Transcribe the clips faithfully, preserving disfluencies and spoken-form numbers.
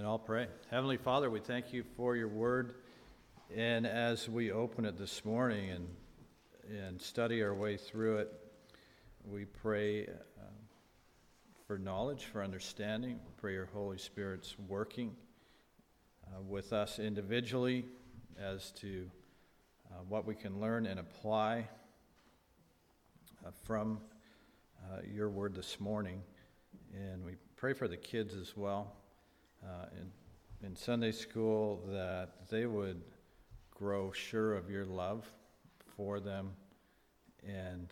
I'll pray. Heavenly Father, we thank you for your word. And as we open it this morning and, and study our way through it, we pray uh, for knowledge, for understanding. We pray your Holy Spirit's working uh, with us individually as to uh, what we can learn and apply uh, from uh, your word this morning. And we pray for the kids as well. Uh, in, in Sunday school, that they would grow sure of your love for them and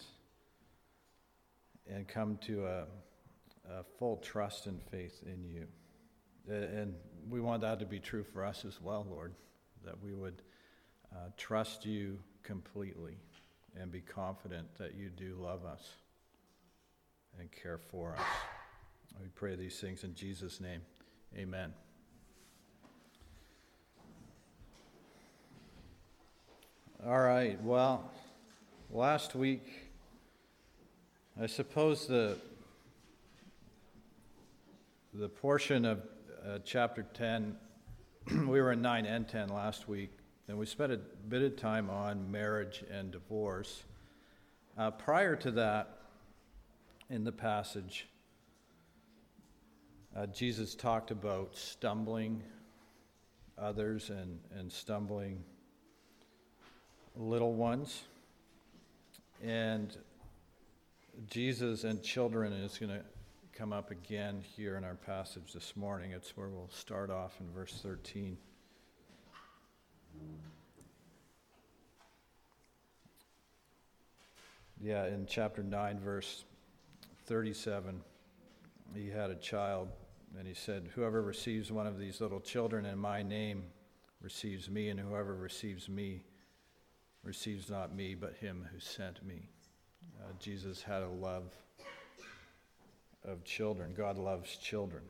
and come to a, a full trust and faith in you. And we want that to be true for us as well, Lord, that we would uh, trust you completely and be confident that you do love us and care for us. We pray these things in Jesus' name. Amen. All right, well, last week, I suppose the the portion of uh, chapter ten, we were in nine and ten last week, and we spent a bit of time on marriage and divorce. Uh, prior to that, in the passage, Uh, Jesus talked about stumbling others and, and stumbling little ones. And Jesus and children is going to come up again here in our passage this morning. It's where we'll start off in verse thirteen. Yeah, in chapter nine, verse thirty-seven. He had a child, and he said, "Whoever receives one of these little children in my name receives me, and whoever receives me receives not me, but him who sent me." Uh, Jesus had a love of children. God loves children.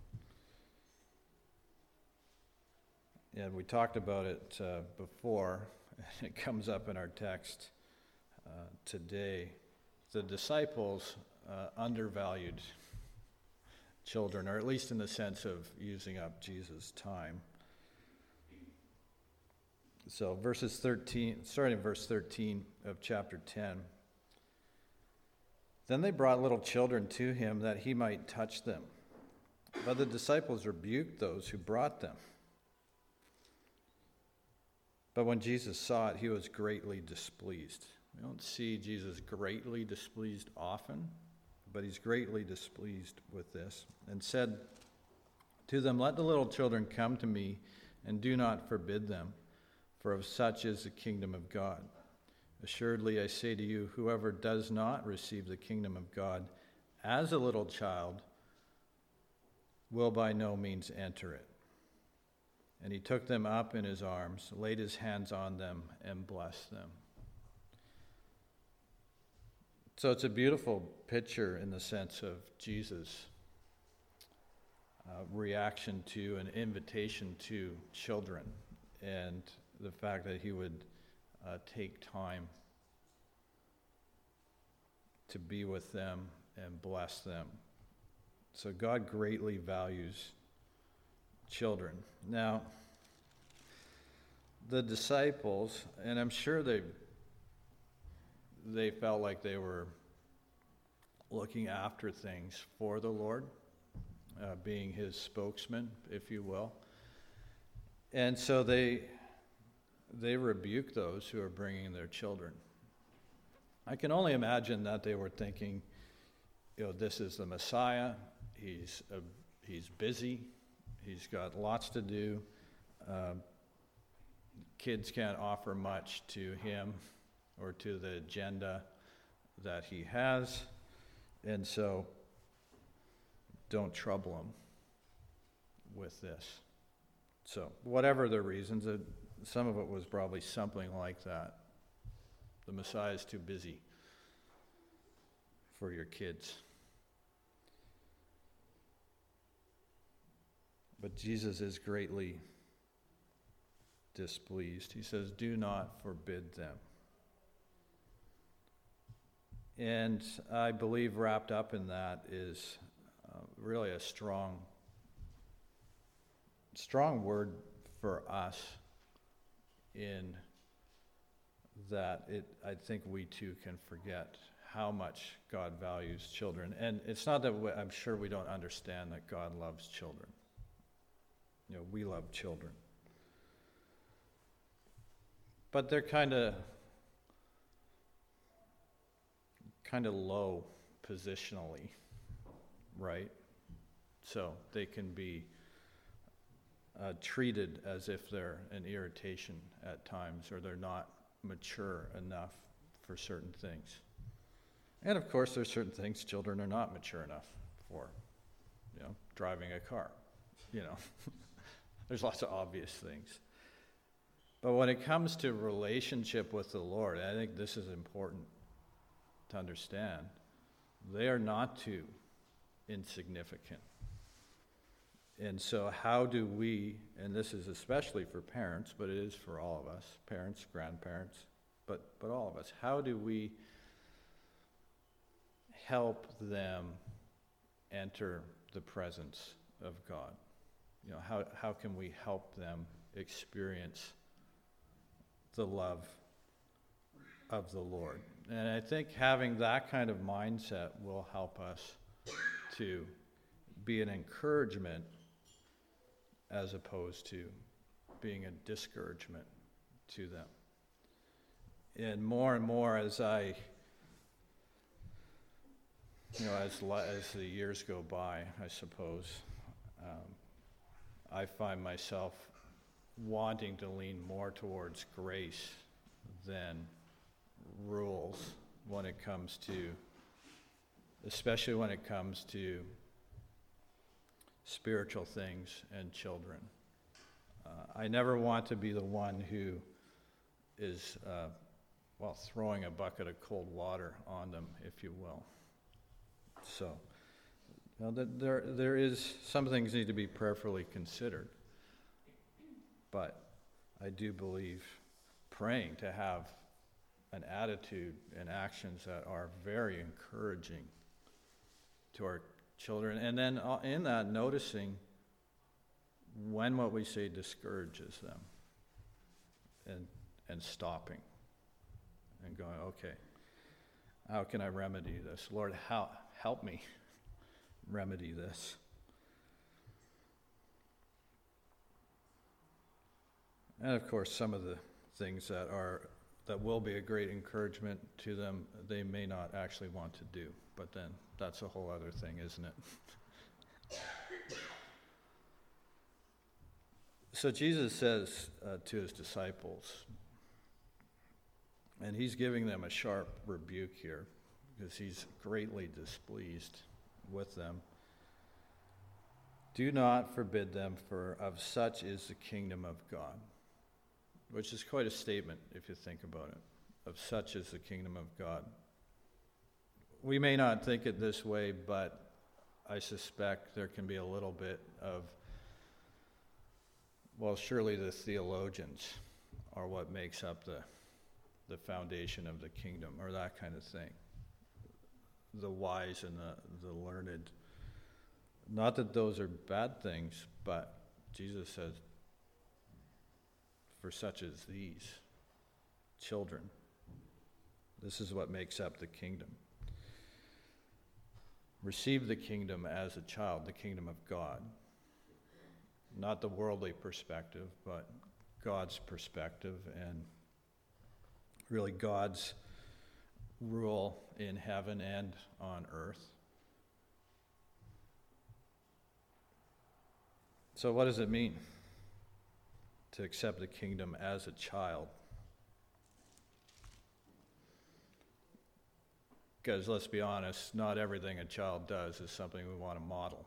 And we talked about it uh, before. It comes up in our text uh, today. The disciples uh, undervalued children, or at least in the sense of using up Jesus' time. So verses thirteen, starting in verse thirteen of chapter ten. Then they brought little children to him that he might touch them. But the disciples rebuked those who brought them. But when Jesus saw it, he was greatly displeased. We don't see Jesus greatly displeased often, but he's greatly displeased with this, and said to them, "Let the little children come to me, and do not forbid them, for of such is the kingdom of God. Assuredly, I say to you, whoever does not receive the kingdom of God as a little child will by no means enter it." And he took them up in his arms, laid his hands on them, and blessed them. So it's a beautiful picture in the sense of Jesus' uh, reaction to an invitation to children, and the fact that he would uh, take time to be with them and bless them. So God greatly values children. Now, the disciples, and I'm sure they they felt like they were looking after things for the Lord, uh, being his spokesman, if you will. And so they they rebuke those who are bringing their children. I can only imagine that they were thinking, you know, this is the Messiah. He's uh, he's busy. He's got lots to do. Uh, kids can't offer much to him or to the agenda that he has, and so don't trouble him with this. So whatever the reasons, uh, some of it was probably something like that. The Messiah is too busy for your kids. But Jesus is greatly displeased. He says, "Do not forbid them." And I believe wrapped up in that is uh, really a strong strong word for us in that it, I think we too can forget how much God values children. And it's not that we, I'm sure we don't understand that God loves children. You know, we love children. But they're kind of kind of low positionally, right? So they can be uh, treated as if they're an irritation at times, or they're not mature enough for certain things. And of course, there's certain things children are not mature enough for. You know, driving a car, you know. There's lots of obvious things. But when it comes to relationship with the Lord, I think this is important to understand. They are not too insignificant. And so how do we, and this is especially for parents, but it is for all of us, parents, grandparents, but, but all of us, how do we help them enter the presence of God? You know, how, how can we help them experience the love of the Lord? And I think having that kind of mindset will help us to be an encouragement as opposed to being a discouragement to them. And more and more as I, you know, as, as the years go by, I suppose, um, I find myself wanting to lean more towards grace than rules when it comes to, especially when it comes to spiritual things and children. Uh, I never want to be the one who is, uh, well, throwing a bucket of cold water on them, if you will. So, you know, there, there is, some things need to be prayerfully considered. But I do believe praying to have an attitude and actions that are very encouraging to our children. And then in that, noticing when what we say discourages them and, and stopping and going, okay, how can I remedy this? Lord, how, help me remedy this. And of course, some of the things that are that will be a great encouragement to them, they may not actually want to do. But then that's a whole other thing, isn't it? So Jesus says uh, to his disciples, and he's giving them a sharp rebuke here because he's greatly displeased with them. Do not forbid them, for of such is the kingdom of God. Which is quite a statement if you think about it. Of such is the kingdom of God. We may not think it this way, but I suspect there can be a little bit of, well, surely the theologians are what makes up the, the foundation of the kingdom, or that kind of thing. The wise and the, the learned. Not that those are bad things, but Jesus says, for such as these children, this is what makes up the kingdom. Receive the kingdom as a child, the kingdom of God. Not the worldly perspective, but God's perspective, and really God's rule in heaven and on earth. So what does it mean to accept the kingdom as a child? Because let's be honest, not everything a child does is something we want to model.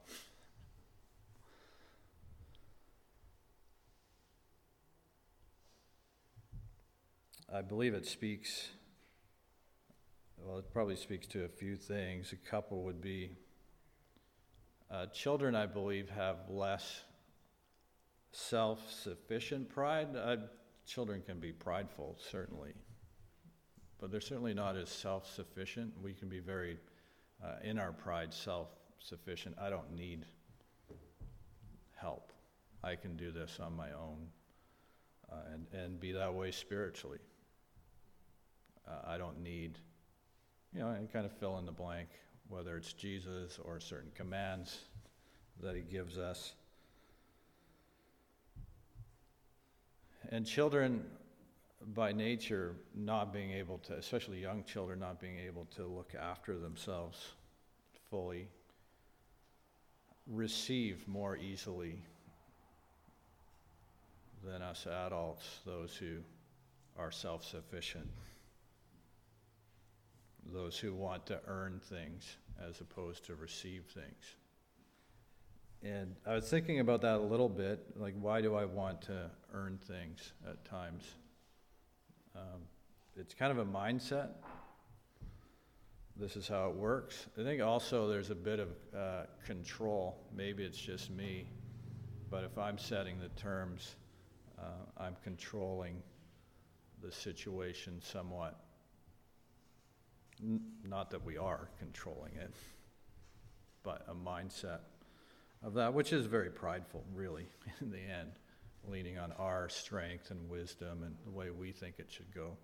I believe it speaks, well, it probably speaks to a few things. A couple would be, uh, children, I believe, have less self-sufficient pride. Uh, children can be prideful, certainly, but they're certainly not as self-sufficient. We can be very, uh, in our pride, self-sufficient. I don't need help. I can do this on my own, uh, and, and be that way spiritually. Uh, I don't need, you know, and kind of fill in the blank, whether it's Jesus or certain commands that he gives us. And children, by nature, not being able to, especially young children, not being able to look after themselves fully, receive more easily than us adults, those who are self-sufficient, those who want to earn things as opposed to receive things. And I was thinking about that a little bit, like, why do I want to earn things at times? Um, it's kind of a mindset. This is how it works. I think also there's a bit of uh, control. Maybe it's just me, but if I'm setting the terms, uh, I'm controlling the situation somewhat. N- not that we are controlling it, but a mindset of that, which is very prideful, really, in the end, leaning on our strength and wisdom and the way we think it should go.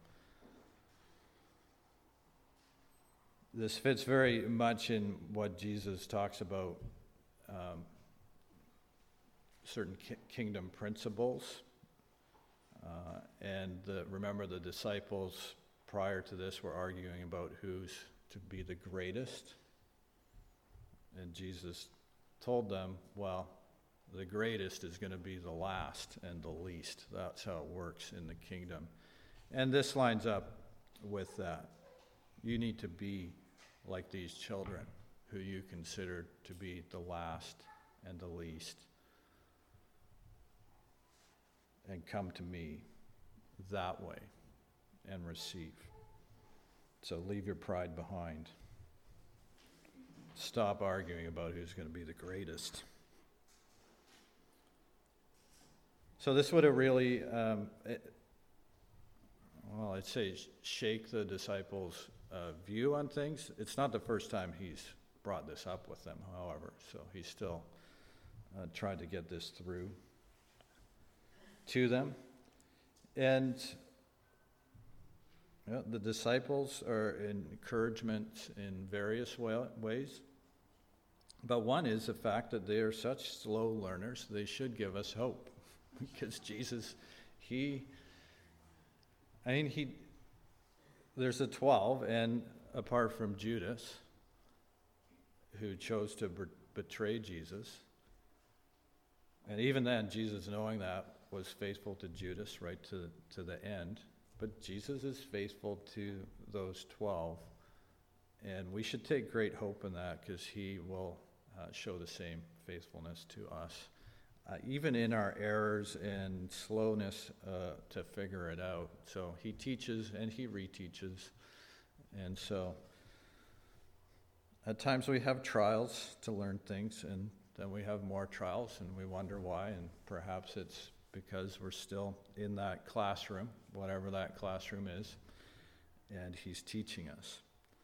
This fits very much in what Jesus talks about, um, certain ki- kingdom principles. Uh, and the, remember, the disciples prior to this were arguing about who's to be the greatest. And Jesus told them, well, the greatest is going to be the last and the least. That's how it works in the kingdom. And this lines up with that. You need to be like these children who you consider to be the last and the least. And come to me that way and receive. So leave your pride behind. Stop arguing about who's going to be the greatest. So this would have really, um, it, well, I'd say shake the disciples' uh, view on things. It's not the first time he's brought this up with them, however, so he's still uh, tried to get this through to them. And you know, the disciples are encouragement in various way, ways. But one is the fact that they are such slow learners, they should give us hope. Because Jesus, he, I mean, he, there's the twelve, and apart from Judas, who chose to be- betray Jesus, and even then, Jesus, knowing that, was faithful to Judas right to, to the end. But Jesus is faithful to those twelve, and we should take great hope in that, because he will uh, show the same faithfulness to us, uh, even in our errors and slowness uh, to figure it out. So he teaches and he reteaches, and so at times we have trials to learn things, and then we have more trials, and we wonder why, and perhaps it's because we're still in that classroom, whatever that classroom is, and he's teaching us.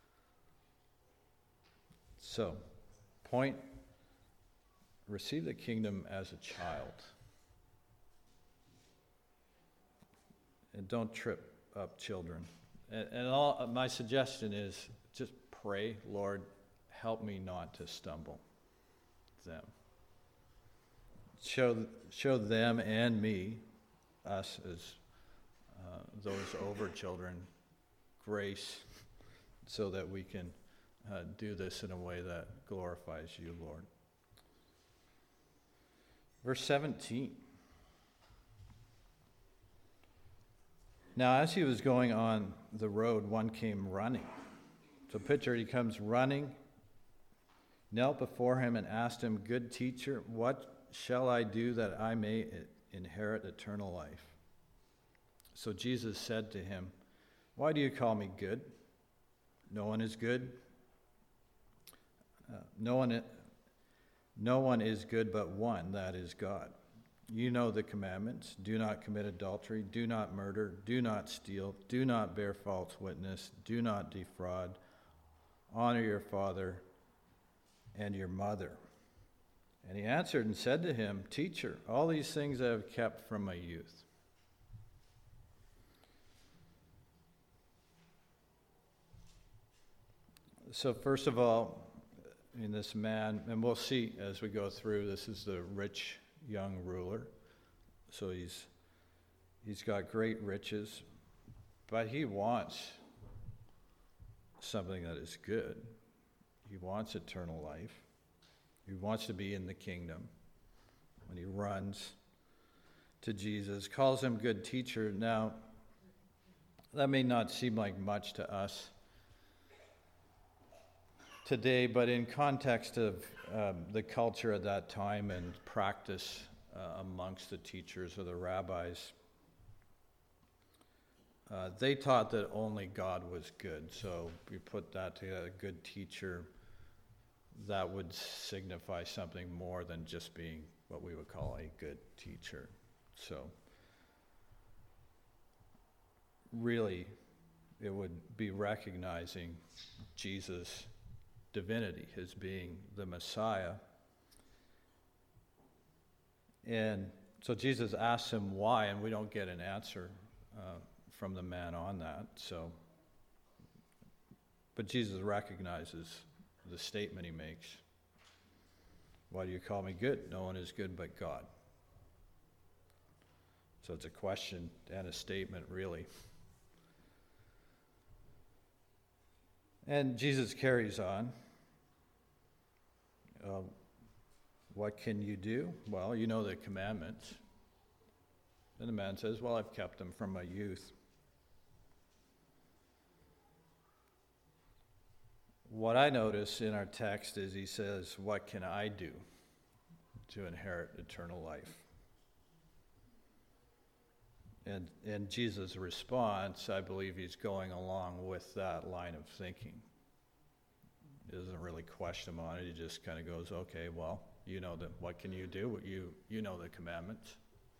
So, point, receive the kingdom as a child. And don't trip up children. And, and all my suggestion is just pray, Lord, help me not to stumble them. Show, show them and me, us as uh, those over children, grace so that we can uh, do this in a way that glorifies you, Lord. Verse seventeen. Now, as he was going on the road, one came running. So picture, he comes running, knelt before him and asked him, "Good teacher, what shall I do that I may inherit eternal life?" So Jesus said to him, "Why do you call me good? No one is good. Uh, no one, no one is good but one, that is God. You know the commandments. Do not commit adultery. Do not murder. Do not steal. Do not bear false witness. Do not defraud. Honor your father and your mother." And he answered and said to him, Teacher, all these things I have kept from my youth. So first of all, in this man, and we'll see as we go through, this is the rich young ruler. So he's he's got great riches, but he wants something that is good. He wants eternal life. He wants to be in the kingdom. When he runs to Jesus, calls him good teacher. Now, that may not seem like much to us today, but in context of um, the culture at that time and practice uh, amongst the teachers or the rabbis, uh, they taught that only God was good. So we put that to a good teacher. That would signify something more than just being what we would call a good teacher. So really, it would be recognizing Jesus' divinity, his being the Messiah. And so Jesus asks him why, and we don't get an answer uh, from the man on that. So, but Jesus recognizes the statement he makes. Why do you call me good? No one is good but God. So it's a question and a statement, really. And Jesus carries on. Uh, what can you do? Well, you know the commandments. And the man says, well, I've kept them from my youth. What I notice in our text is he says, what can I do to inherit eternal life? And in Jesus' response, I believe he's going along with that line of thinking. He doesn't really question him on it. He just kind of goes, okay, well, you know that. What can you do? You, you know the commandments.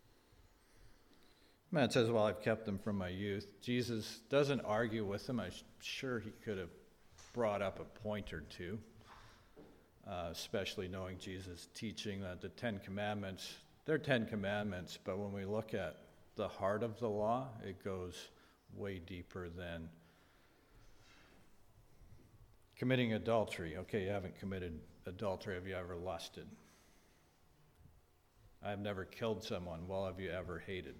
Man says, well, I've kept them from my youth. Jesus doesn't argue with him. I'm sure he could have brought up a point or two, uh, especially knowing Jesus' teaching that the Ten Commandments, they're Ten Commandments, but when we look at the heart of the law, it goes way deeper than committing adultery. Okay, you haven't committed adultery. Have you ever lusted? I've never killed someone. Well, have you ever hated?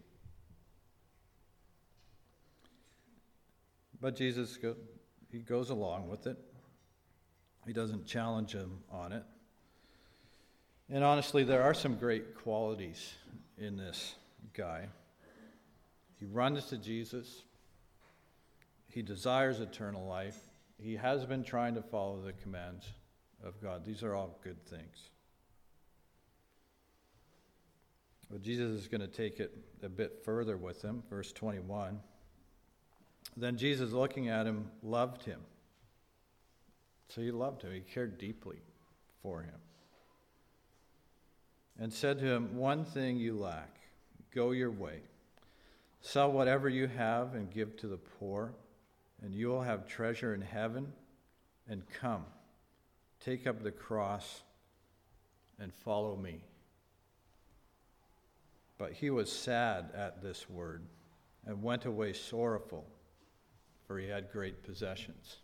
But Jesus, go, he goes along with it. He doesn't challenge him on it. And honestly, there are some great qualities in this guy. He runs to Jesus. He desires eternal life. He has been trying to follow the commands of God. These are all good things. But Jesus is going to take it a bit further with him. Verse twenty-one. Then Jesus, looking at him, loved him. So he loved him. He cared deeply for him. And said to him, one thing you lack. Go your way. Sell whatever you have and give to the poor, and you will have treasure in heaven. And come, take up the cross and follow me. But he was sad at this word and went away sorrowful, for he had great possessions.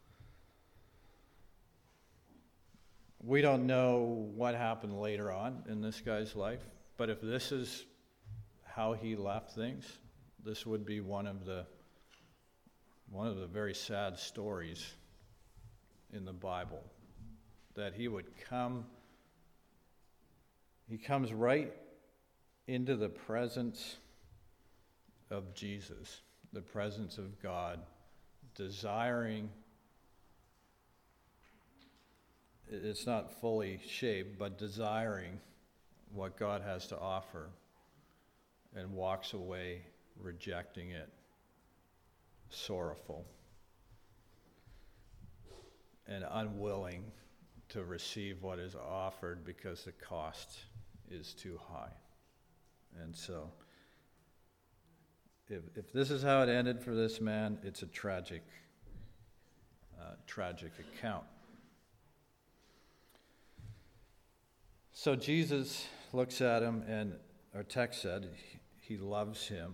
We don't know what happened later on in this guy's life, but if this is how he left things, this would be one of the one of the very sad stories in the Bible, that he would come, he comes right into the presence of Jesus, the presence of God, desiring, it's not fully shaped, but desiring what God has to offer, and walks away rejecting it, sorrowful, and unwilling to receive what is offered because the cost is too high. And so, if if this is how it ended for this man, it's a tragic, uh, tragic account. So Jesus looks at him, and our text said he loves him.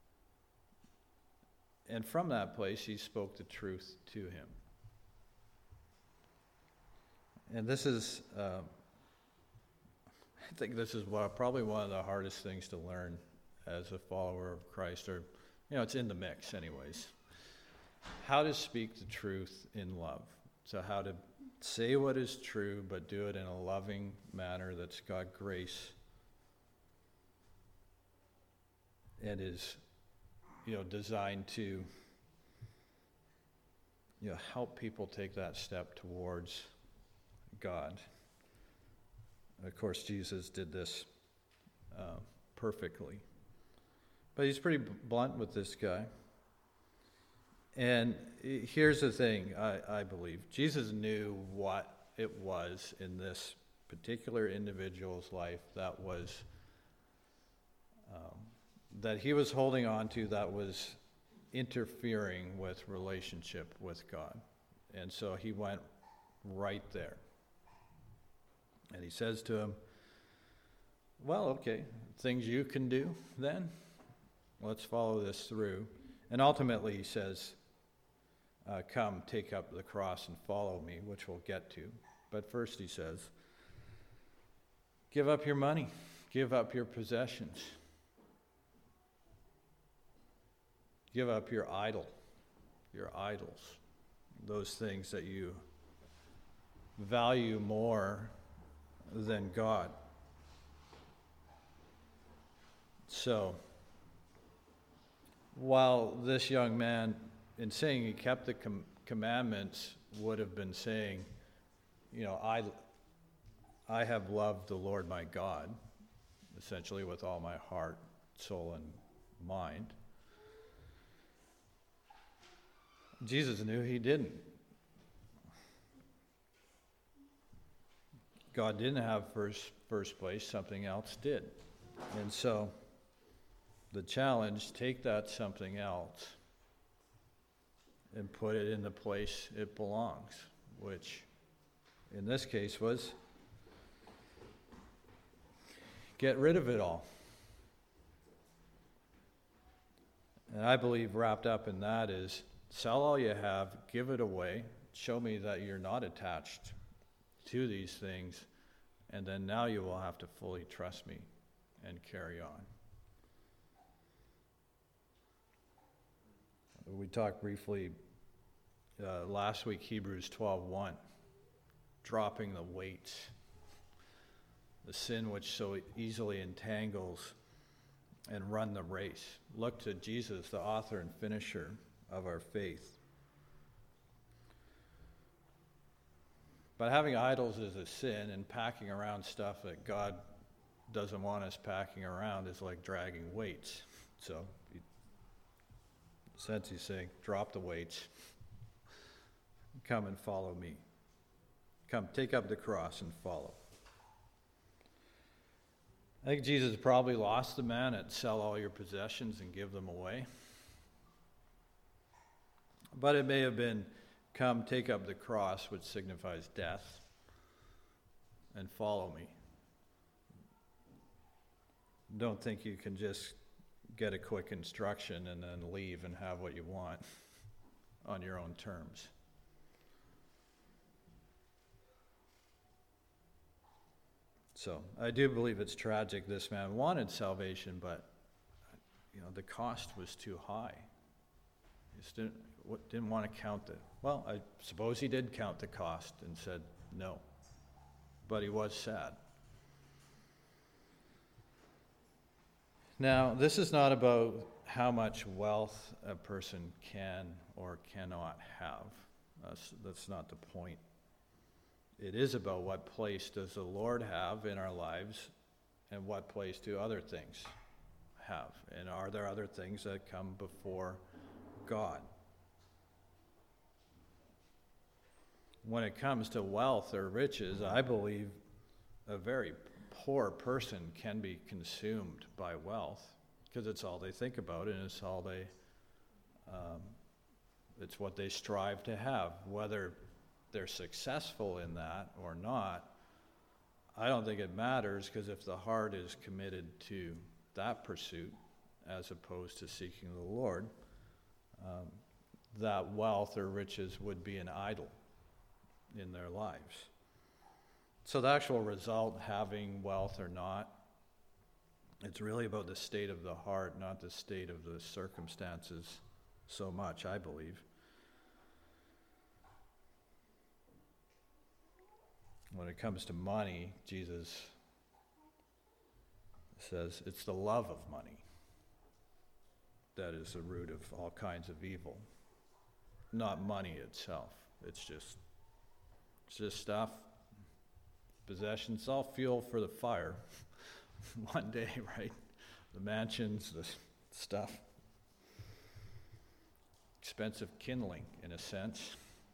And from that place, he spoke the truth to him. And this is, uh, I think this is what, probably one of the hardest things to learn as a follower of Christ, or, you know, it's in the mix anyways. How to speak the truth in love. So how to say what is true, but do it in a loving manner that's got grace and is, you know, designed to, you know, help people take that step towards God. Of course, Jesus did this uh, perfectly. But he's pretty blunt with this guy. And here's the thing, I, I believe. Jesus knew what it was in this particular individual's life that was, um, that he was holding on to, that was interfering with relationship with God. And so he went right there. And he says to him, well, okay, things you can do then, let's follow this through. And ultimately he says, uh, come, take up the cross and follow me, which we'll get to. But first he says, give up your money, give up your possessions, give up your idol, your idols, those things that you value more than God. So, while this young man, in saying he kept the com- commandments, would have been saying, you know, I, I have loved the Lord my God, essentially with all my heart, soul, and mind. Jesus knew he didn't. God didn't have first first place, something else did. And so the challenge, take that something else and put it in the place it belongs, which in this case was get rid of it all. And I believe wrapped up in that is sell all you have, give it away, show me that you're not attached to these things, and then now you will have to fully trust me and carry on. We talked briefly uh, last week, Hebrews twelve one, dropping the weights, the sin which so easily entangles, and run the race. Look to Jesus, the author and finisher of our faith. But having idols is a sin, and packing around stuff that God doesn't want us packing around is like dragging weights. So, in a sense, he's saying, drop the weights. Come and follow me. Come, take up the cross and follow. I think Jesus probably lost the man at sell all your possessions and give them away. But it may have been, come, take up the cross, which signifies death, and follow me. Don't think you can just get a quick instruction and then leave and have what you want on your own terms. So I do believe it's tragic this man wanted salvation, but you know the cost was too high. He just didn't, didn't want to count it. Well, I suppose he did count the cost and said no, but he was sad. Now, this is not about how much wealth a person can or cannot have. That's, that's not the point. It is about what place does the Lord have in our lives, and what place do other things have? And are there other things that come before God? When it comes to wealth or riches, I believe a very poor person can be consumed by wealth because it's all they think about, and it's all they, um, it's what they strive to have. Whether they're successful in that or not, I don't think it matters, because if the heart is committed to that pursuit as opposed to seeking the Lord, um, that wealth or riches would be an idol in their lives. So the actual result, having wealth or not, it's really about the state of the heart, not the state of the circumstances so much, I believe. When it comes to money, Jesus says it's the love of money that is the root of all kinds of evil, not money itself. It's just, it's just stuff, possessions, all fuel for the fire. One day, right? The mansions, the stuff. Expensive kindling, in a sense.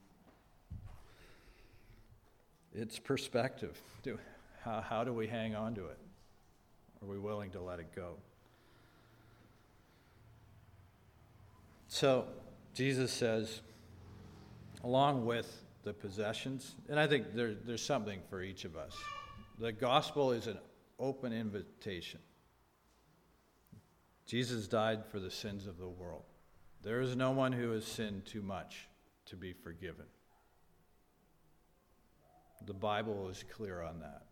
It's perspective. Do, how, how do we hang on to it? Are we willing to let it go? So, Jesus says, along with the possessions, and I think there, there's something for each of us. The gospel is an open invitation. Jesus died for the sins of the world. There is no one who has sinned too much to be forgiven. The Bible is clear on that.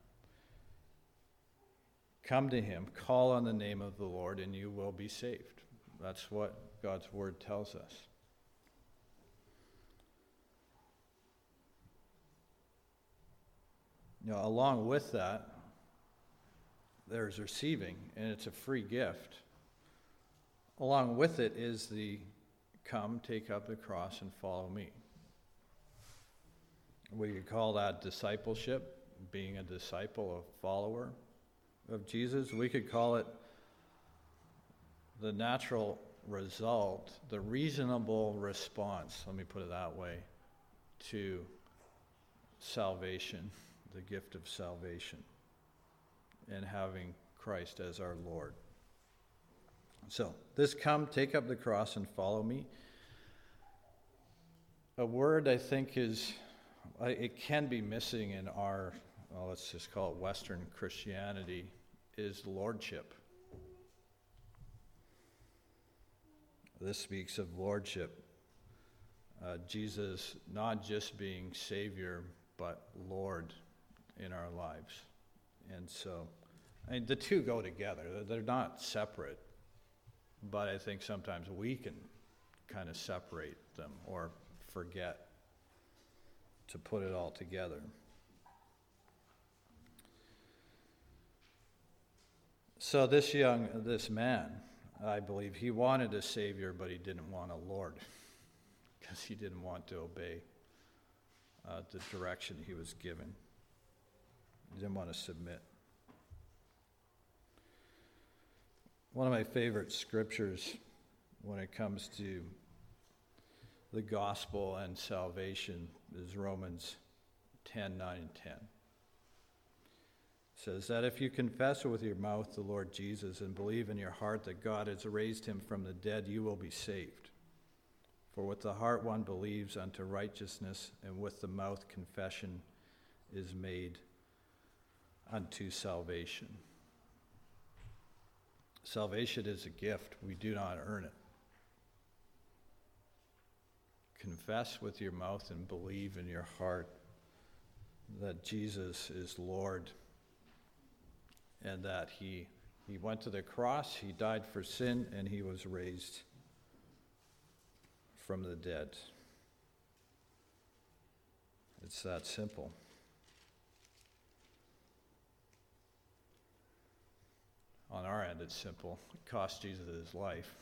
Come to him, call on the name of the Lord, and you will be saved. That's what God's word tells us. You know, along with that, there's receiving, and it's a free gift. Along with it is the come, take up the cross, and follow me. We could call that discipleship, being a disciple, a follower of Jesus. We could call it the natural result, the reasonable response, let me put it that way, to salvation, the gift of salvation, and having Christ as our Lord. So, this come, take up the cross, and follow me. A word I think is, it can be missing in our, well, let's just call it Western Christianity, is lordship. This speaks of lordship. Uh, Jesus not just being Savior, but Lord in our lives. And so, I mean, the two go together. They're not separate. But I think sometimes we can kind of separate them or forget to put it all together. So this young, this man, I believe he wanted a Savior, but he didn't want a Lord because he didn't want to obey uh, the direction he was given. He didn't want to submit. One of my favorite scriptures when it comes to the gospel and salvation is Romans ten, nine, and ten. It says that if you confess with your mouth the Lord Jesus and believe in your heart that God has raised him from the dead, you will be saved. For with the heart one believes unto righteousness, and with the mouth confession is made unto salvation. Salvation is a gift. We do not earn it. Confess with your mouth and believe in your heart that Jesus is Lord and that he, he went to the cross, he died for sin, and he was raised from the dead. It's that simple. On our end, it's simple. It cost Jesus his life.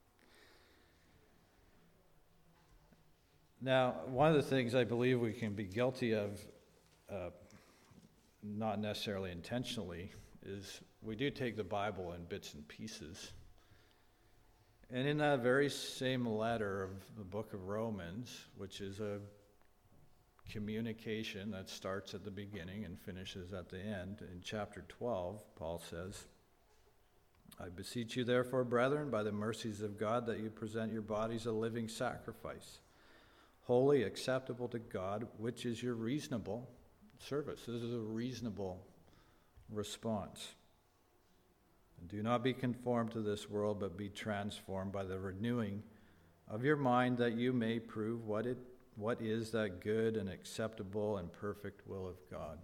Now, one of the things I believe we can be guilty of, uh, not necessarily intentionally, is we do take the Bible in bits and pieces. And in that very same letter of the book of Romans, which is a communication that starts at the beginning and finishes at the end, in chapter twelve, Paul says, I beseech you therefore, brethren, by the mercies of God, that you present your bodies a living sacrifice, holy, acceptable to God, which is your reasonable service. This is a reasonable response. And do not be conformed to this world, but be transformed by the renewing of your mind, that you may prove what it what is that good and acceptable and perfect will of God.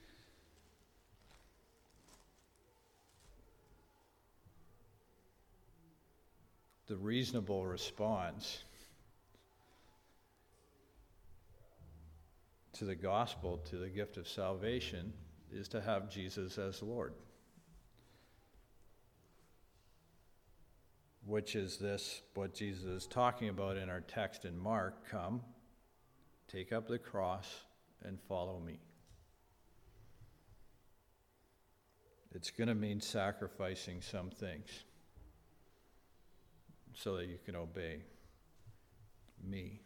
The reasonable response to the gospel, to the gift of salvation, is to have Jesus as Lord. Which is this, what Jesus is talking about in our text in Mark: come, take up the cross, and follow me. It's going to mean sacrificing some things so that you can obey me.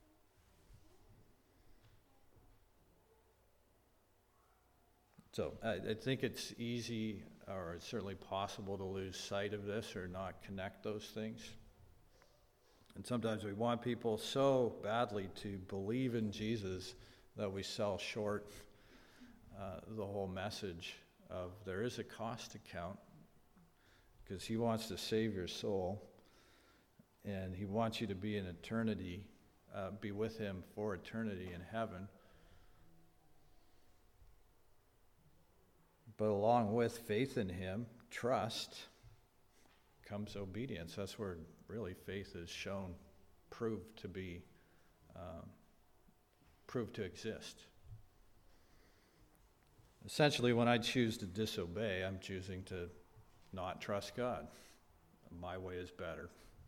So I, I think it's easy, or it's certainly possible, to lose sight of this or not connect those things. And sometimes we want people so badly to believe in Jesus that we sell short uh, the whole message of there is a cost to count, because he wants to save your soul, and he wants you to be in eternity, uh, be with him for eternity in heaven. But along with faith in him, trust, comes obedience. That's where really faith is shown, proved to be, um, proved to exist. Essentially, when I choose to disobey, I'm choosing to not trust God. My way is better.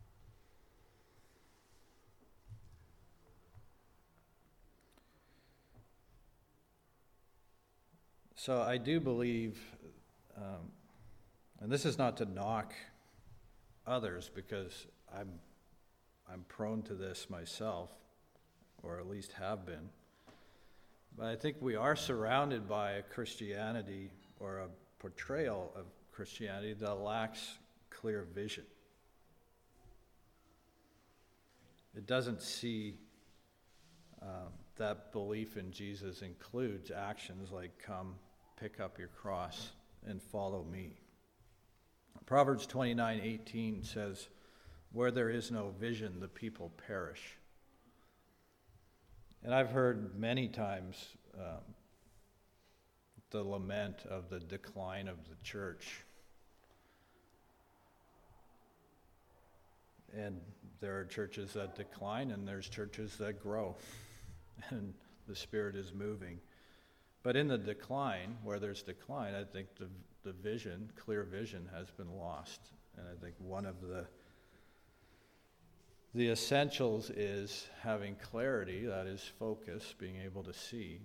So I do believe, um, and this is not to knock others, because I'm I'm prone to this myself, or at least have been. But I think we are surrounded by a Christianity, or a portrayal of Christianity, that lacks clear vision. It doesn't see um, that belief in Jesus includes actions like come, pick up your cross, and follow me. Proverbs twenty-nine eighteen says, where there is no vision, the people perish. And I've heard many times um, the lament of the decline of the church. And there are churches that decline, and there's churches that grow, and the Spirit is moving. But in the decline, where there's decline, I think the the vision, clear vision, has been lost. And I think one of the the essentials is having clarity, that is focus, being able to see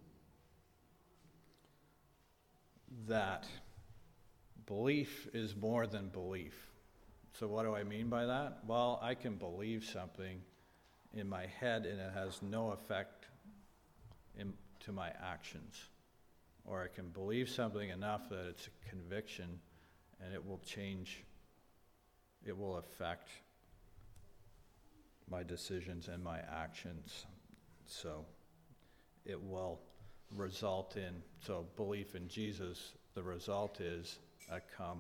that belief is more than belief. So what do I mean by that? Well, I can believe something in my head and it has no effect in, to my actions. Or I can believe something enough that it's a conviction and it will change, it will affect my decisions and my actions. So it will result in, so belief in Jesus, the result is I come,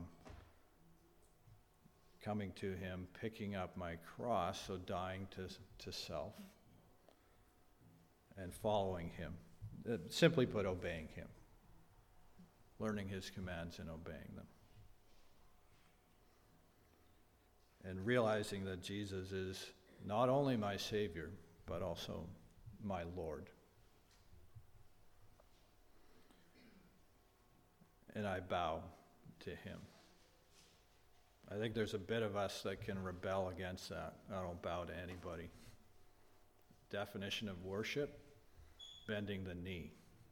coming to him, picking up my cross, so dying to, to self, and following him. Uh, simply put, obeying him. Learning his commands and obeying them. And realizing that Jesus is not only my Savior, but also my Lord. And I bow to him. I think there's a bit of us that can rebel against that. I don't bow to anybody. Definition of worship, bending the knee.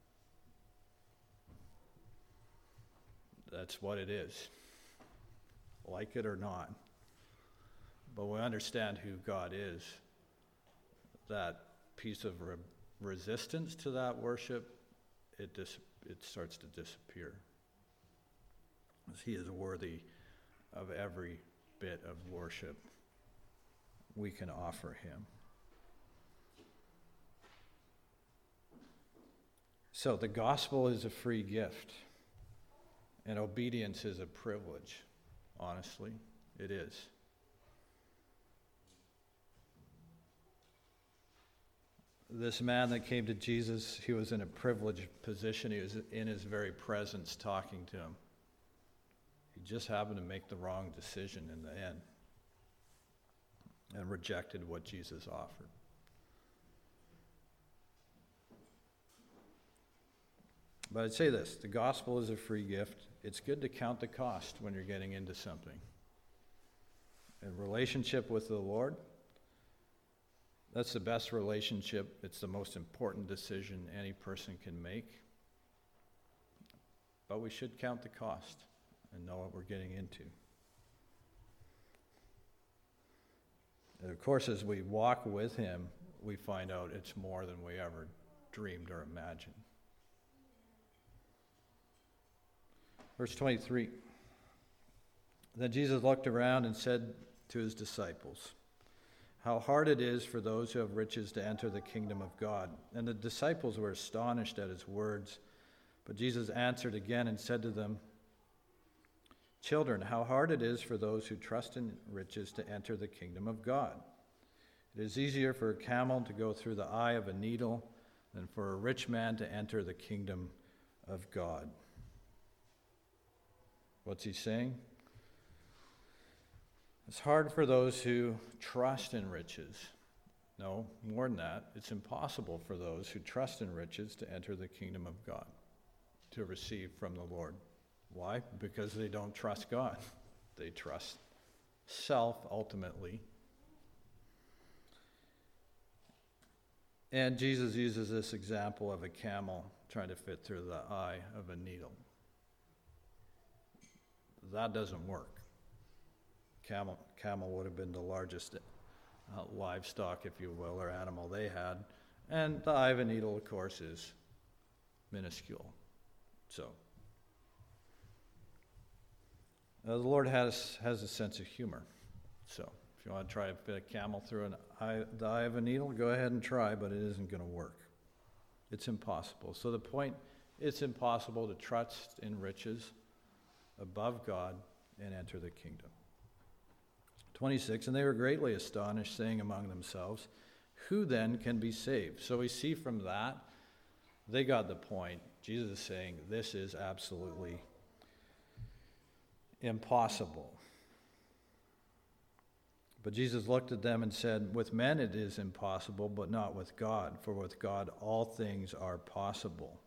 That's what it is, like it or not. But we understand who God is. That piece of re- resistance to that worship, it dis- it starts to disappear. Because he is worthy of every bit of worship we can offer him. So the gospel is a free gift. And obedience is a privilege, honestly. It is. This man that came to Jesus, he was in a privileged position. He was in his very presence talking to him. He just happened to make the wrong decision in the end and rejected what Jesus offered. But I'd say this, the gospel is a free gift. It's good to count the cost when you're getting into something. A relationship with the Lord, that's the best relationship. It's the most important decision any person can make. But we should count the cost and know what we're getting into. And of course, as we walk with him, we find out it's more than we ever dreamed or imagined. Verse twenty-three. Then Jesus looked around and said to his disciples, "How hard it is for those who have riches to enter the kingdom of God." And the disciples were astonished at his words. But Jesus answered again and said to them, "Children, how hard it is for those who trust in riches to enter the kingdom of God. It is easier for a camel to go through the eye of a needle than for a rich man to enter the kingdom of God." What's he saying? It's hard for those who trust in riches. No, more than that, it's impossible for those who trust in riches to enter the kingdom of God, to receive from the Lord. Why? Because they don't trust God. They trust self ultimately. And Jesus uses this example of a camel trying to fit through the eye of a needle. That doesn't work. Camel, camel would have been the largest uh, livestock, if you will, or animal they had. And the eye of a needle, of course, is minuscule. So, uh, the Lord has, has a sense of humor. So, if you want to try to fit a camel through an eye, the eye of a needle, go ahead and try, but it isn't going to work. It's impossible. So the point, it's impossible to trust in riches above God and enter the kingdom. twenty-six, and they were greatly astonished, saying among themselves, "Who then can be saved?" So we see from that, they got the point. Jesus is saying this is absolutely impossible. But Jesus looked at them and said, "With men it is impossible, but not with God, for with God all things are possible."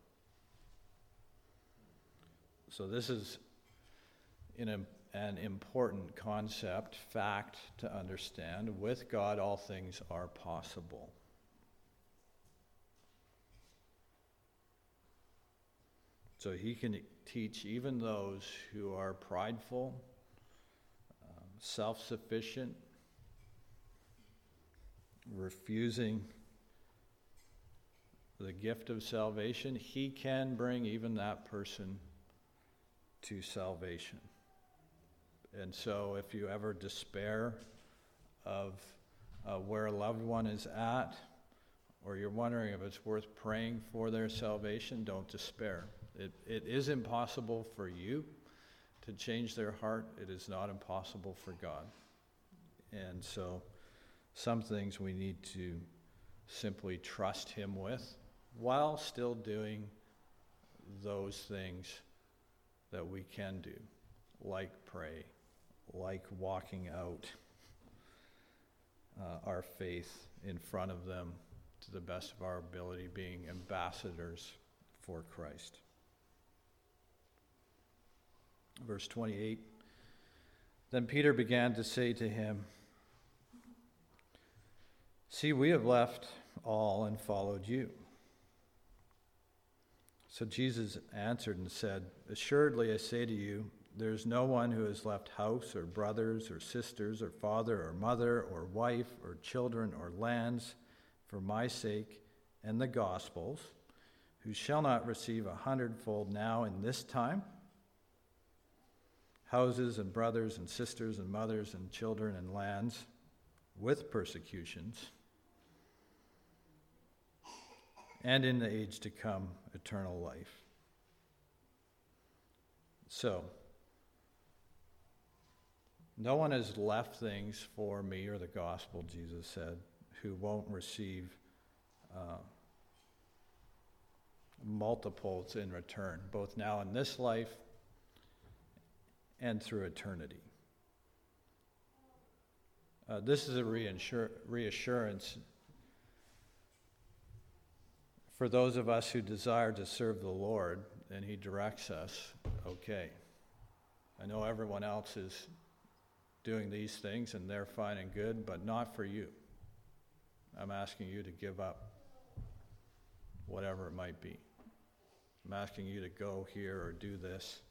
So this is in a, an important concept, fact to understand. With God, all things are possible. So he can teach even those who are prideful, um, self-sufficient, refusing the gift of salvation. He can bring even that person to salvation. And so if you ever despair of uh, where a loved one is at, or you're wondering if it's worth praying for their salvation, don't despair. It, it is impossible for you to change their heart. It is not impossible for God. And so some things we need to simply trust him with while still doing those things that we can do, like pray, like walking out uh, our faith in front of them to the best of our ability, being ambassadors for Christ. Verse twenty-eight, then Peter began to say to him, "See, we have left all and followed you." So Jesus answered and said, "Assuredly I say to you, there is no one who has left house or brothers or sisters or father or mother or wife or children or lands for my sake and the gospel's, who shall not receive a hundredfold now in this time, houses and brothers and sisters and mothers and children and lands, with persecutions, and in the age to come eternal life." So, no one has left things for me or the gospel, Jesus said, who won't receive uh, multiples in return, both now in this life and through eternity. Uh, this is a reinsur- reassurance for those of us who desire to serve the Lord, and He directs us. Okay, I know everyone else is doing these things and they're fine and good, but not for you. I'm asking you to give up whatever it might be. I'm asking you to go here or do this,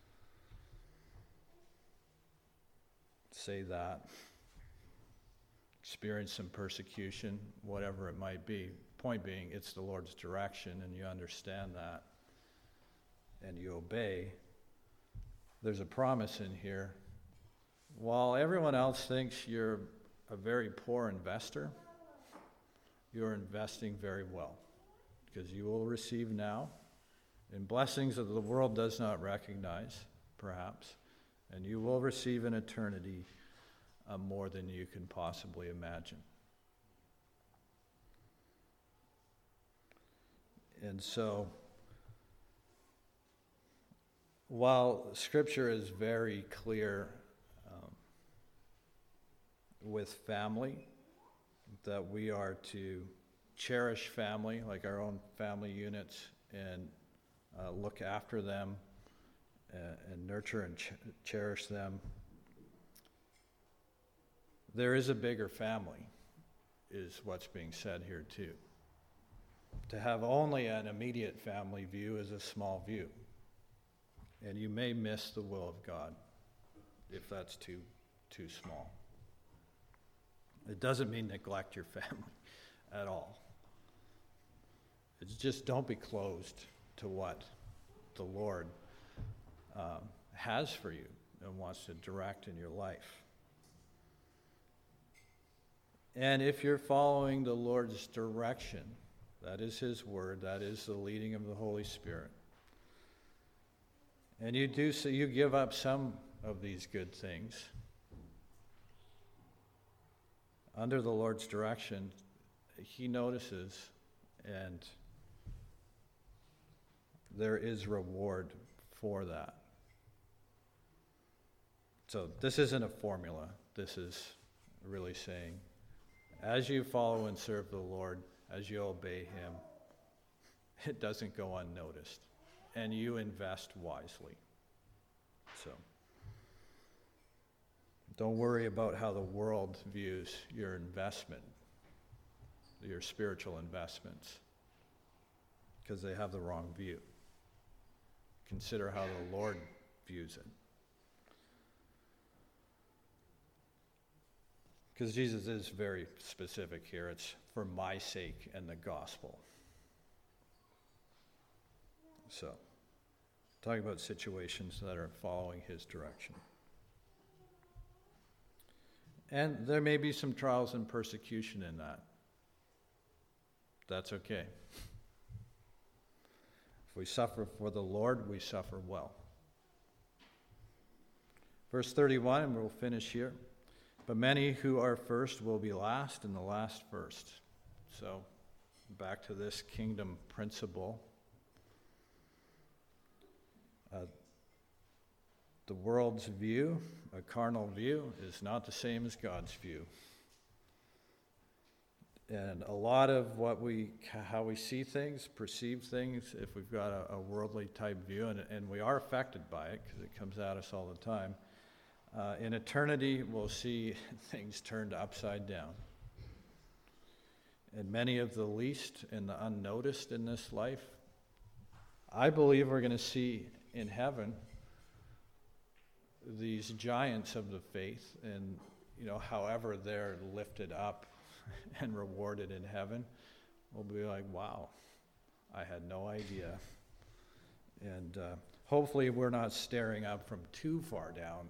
say that, experience some persecution, whatever it might be. Point being, it's the Lord's direction, and you understand that, and you obey. There's a promise in here. While everyone else thinks you're a very poor investor, you're investing very well, because you will receive now in blessings that the world does not recognize, perhaps, and you will receive in eternity uh, more than you can possibly imagine. And so, while Scripture is very clear um, with family, that we are to cherish family, like our own family units, and uh, look after them uh, and nurture and ch- cherish them. There is a bigger family, is what's being said here too. To have only an immediate family view is a small view. And you may miss the will of God if that's too too small. It doesn't mean neglect your family at all. It's just don't be closed to what the Lord um, has for you and wants to direct in your life. And if you're following the Lord's direction, that is His word, that is the leading of the Holy Spirit, and you do so, you give up some of these good things under the Lord's direction, He notices, and there is reward for that. So this isn't a formula. This is really saying, as you follow and serve the Lord, as you obey Him, it doesn't go unnoticed. And you invest wisely. So, don't worry about how the world views your investment, your spiritual investments, because they have the wrong view. Consider how the Lord views it. Because Jesus is very specific here. It's for my sake and the gospel. So, talking about situations that are following His direction. And there may be some trials and persecution in that. That's okay. If we suffer for the Lord, we suffer well. Verse thirty-one, and we'll finish here. But many who are first will be last, and the last first. So, back to this kingdom principle. Uh, the world's view, a carnal view, is not the same as God's view. And a lot of what we, how we see things, perceive things, if we've got a, a worldly type view, and, and we are affected by it because it comes at us all the time, uh, in eternity we'll see things turned upside down. And many of the least and the unnoticed in this life, I believe we're going to see in heaven these giants of the faith, and you know, however they're lifted up and rewarded in heaven, we'll be like, wow, I had no idea. And uh, hopefully we're not staring up from too far down,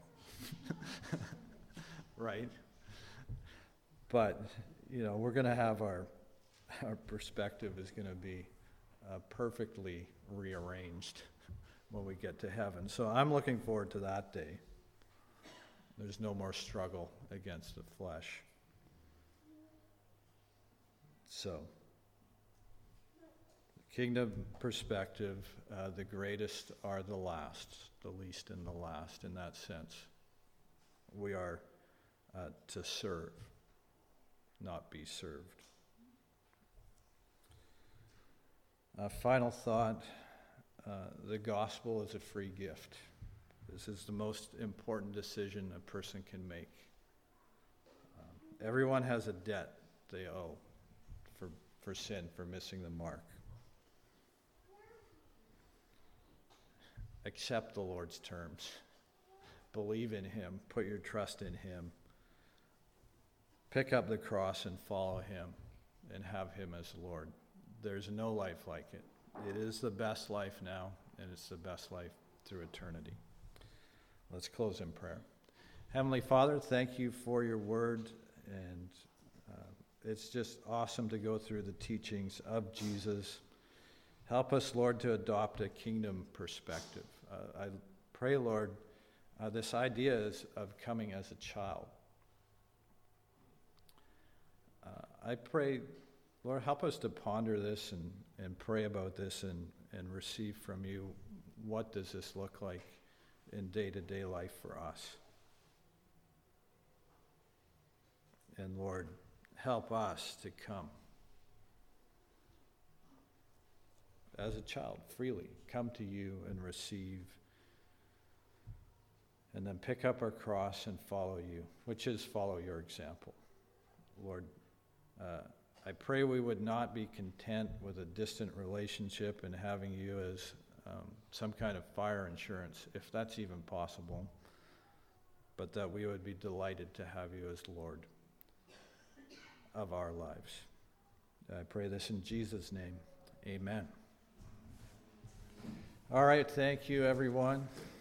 right? But you know, we're going to have our our perspective is going to be uh, perfectly rearranged when we get to heaven. So I'm looking forward to that day. There's no more struggle against the flesh. So, kingdom perspective, uh, the greatest are the last, the least and the last in that sense. We are uh, to serve, not be served. A final thought, uh, the gospel is a free gift. This is the most important decision a person can make. Um, everyone has a debt they owe for, for sin, for missing the mark. Accept the Lord's terms. Believe in him. Put your trust in him. Pick up the cross and follow him and have him as Lord. There's no life like it. It is the best life now, and it's the best life through eternity. Let's close in prayer. Heavenly Father, thank you for your word, and uh, it's just awesome to go through the teachings of Jesus. Help us, Lord, to adopt a kingdom perspective. Uh, I pray, Lord, uh, this idea is of coming as a child. Uh, I pray, Lord, help us to ponder this and, and pray about this and, and receive from you what does this look like in day-to-day life for us. And Lord, help us to come as a child, freely, come to you and receive, and then pick up our cross and follow you, which is follow your example. Lord, uh, I pray we would not be content with a distant relationship and having you as um, some kind of fire insurance, if that's even possible, but that we would be delighted to have you as Lord of our lives. I pray this in Jesus' name. Amen. All right, thank you, everyone.